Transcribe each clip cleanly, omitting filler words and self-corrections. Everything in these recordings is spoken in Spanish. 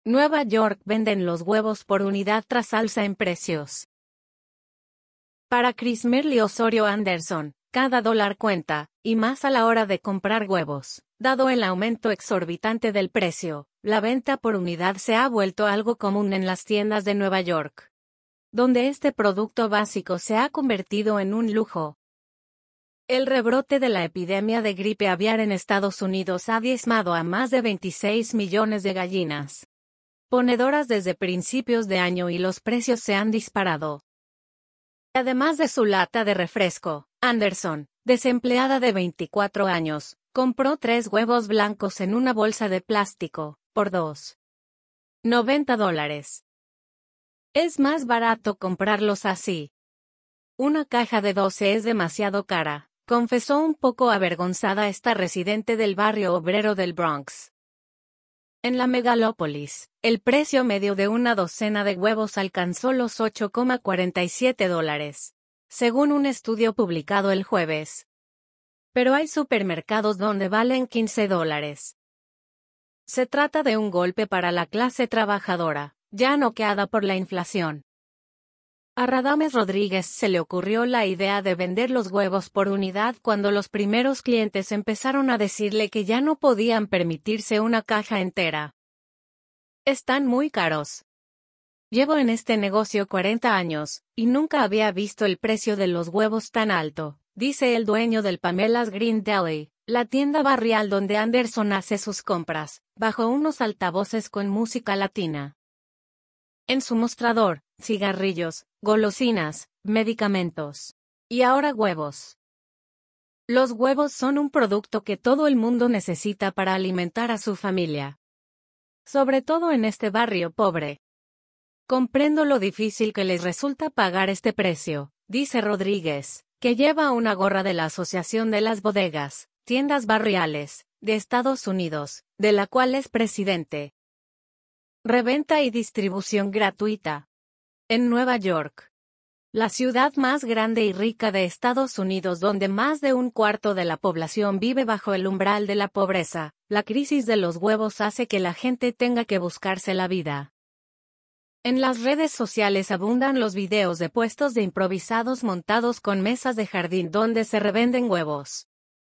Nueva York venden los huevos por unidad tras alza en precios. Para Chris Merle Osorio Anderson, cada dólar cuenta, y más a la hora de comprar huevos. Dado el aumento exorbitante del precio, la venta por unidad se ha vuelto algo común en las tiendas de Nueva York, donde este producto básico se ha convertido en un lujo. El rebrote de la epidemia de gripe aviar en Estados Unidos ha diezmado a más de 26 millones de gallinas ponedoras desde principios de año y los precios se han disparado. Además de su lata de refresco, Anderson, desempleada de 24 años, compró 3 huevos blancos en una bolsa de plástico, por $2.90. Es más barato comprarlos así. Una caja de 12 es demasiado cara, confesó un poco avergonzada esta residente del barrio obrero del Bronx. En la megalópolis, el precio medio de una docena de huevos alcanzó los $8.47, según un estudio publicado el jueves. Pero hay supermercados donde valen $15. Se trata de un golpe para la clase trabajadora, ya noqueada por la inflación. A Radames Rodríguez se le ocurrió la idea de vender los huevos por unidad cuando los primeros clientes empezaron a decirle que ya no podían permitirse una caja entera. Están muy caros. Llevo en este negocio 40 años, y nunca había visto el precio de los huevos tan alto, dice el dueño del Pamela's Green Deli, la tienda barrial donde Anderson hace sus compras, bajo unos altavoces con música latina. En su mostrador, cigarrillos, golosinas, medicamentos. Y ahora huevos. Los huevos son un producto que todo el mundo necesita para alimentar a su familia. Sobre todo en este barrio pobre. Comprendo lo difícil que les resulta pagar este precio, dice Rodríguez, que lleva una gorra de la Asociación de las Bodegas, Tiendas Barriales, de Estados Unidos, de la cual es presidente. Reventa y distribución gratuita. En Nueva York, la ciudad más grande y rica de Estados Unidos donde más de un cuarto de la población vive bajo el umbral de la pobreza, la crisis de los huevos hace que la gente tenga que buscarse la vida. En las redes sociales abundan los videos de puestos de improvisados montados con mesas de jardín donde se revenden huevos.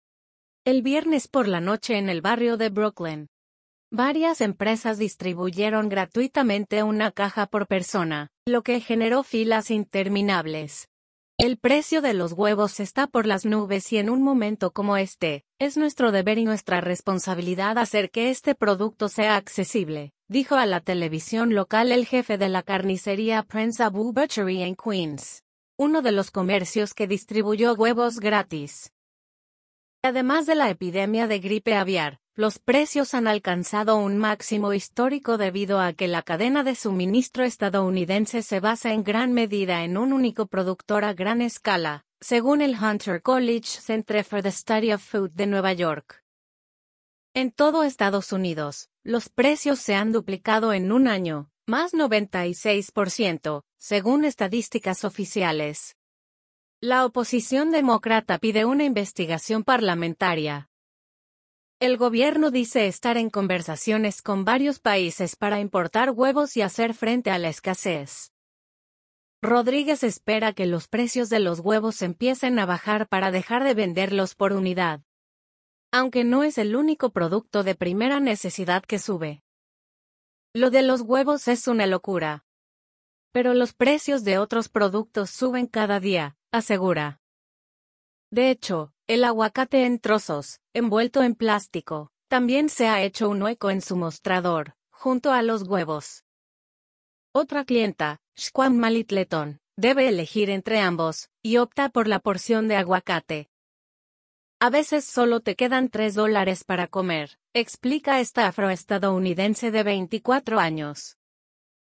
El viernes por la noche en el barrio de Brooklyn, varias empresas distribuyeron gratuitamente una caja por persona, lo que generó filas interminables. El precio de los huevos está por las nubes y en un momento como este, es nuestro deber y nuestra responsabilidad hacer que este producto sea accesible, dijo a la televisión local el jefe de la carnicería Prince Abu Butchery en Queens, uno de los comercios que distribuyó huevos gratis. Además de la epidemia de gripe aviar, los precios han alcanzado un máximo histórico debido a que la cadena de suministro estadounidense se basa en gran medida en un único productor a gran escala, según el Hunter College Center for the Study of Food de Nueva York. En todo Estados Unidos, los precios se han duplicado en un año, más 96%, según estadísticas oficiales. La oposición demócrata pide una investigación parlamentaria. El gobierno dice estar en conversaciones con varios países para importar huevos y hacer frente a la escasez. Rodríguez espera que los precios de los huevos empiecen a bajar para dejar de venderlos por unidad. Aunque no es el único producto de primera necesidad que sube. Lo de los huevos es una locura. Pero los precios de otros productos suben cada día, asegura. De hecho, el aguacate en trozos, envuelto en plástico, también se ha hecho un hueco en su mostrador, junto a los huevos. Otra clienta, Shquam Malitleton, debe elegir entre ambos, y opta por la porción de aguacate. A veces solo te quedan $3 para comer, explica esta afroestadounidense de 24 años.